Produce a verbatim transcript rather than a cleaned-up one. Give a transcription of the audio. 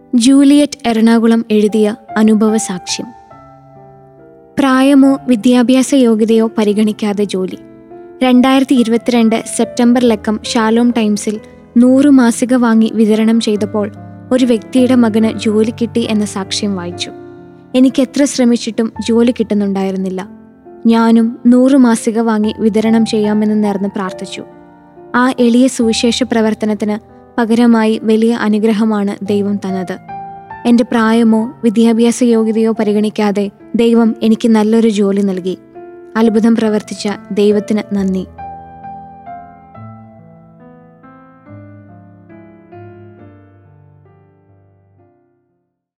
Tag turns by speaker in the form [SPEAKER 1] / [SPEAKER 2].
[SPEAKER 1] Juliet Ernakulam എഴുതിയ അനുഭവ സാക്ഷ്യം. പ്രായമോ വിദ്യാഭ്യാസ യോഗ്യതയോ പരിഗണിക്കാതെ ജോലി. രണ്ടായിരത്തി ഇരുപത്തിരണ്ട് സെപ്റ്റംബർ ലക്കം ഷാലോം ടൈംസിൽ നൂറ് മാസിക വാങ്ങി വിതരണം ചെയ്തപ്പോൾ ഒരു വ്യക്തിയുടെ മകന് ജോലി കിട്ടി എന്ന സാക്ഷ്യം വായിച്ചു. എനിക്ക് എത്ര ശ്രമിച്ചിട്ടും ജോലി കിട്ടുന്നുണ്ടായിരുന്നില്ല. ഞാനും നൂറ് മാസിക വാങ്ങി വിതരണം ചെയ്യാമെന്ന് നേർന്ന് പ്രാർത്ഥിച്ചു. ആ എളിയ സുവിശേഷ പ്രവർത്തനത്തിന് പകരമായി വലിയ അനുഗ്രഹമാണ് ദൈവം തന്നത്. എൻ്റെ പ്രായമോ വിദ്യാഭ്യാസ യോഗ്യതയോ പരിഗണിക്കാതെ ദൈവം എനിക്ക് നല്ലൊരു ജോലി നൽകി. അത്ഭുതം പ്രവർത്തിച്ച ദൈവത്തിന് നന്ദി.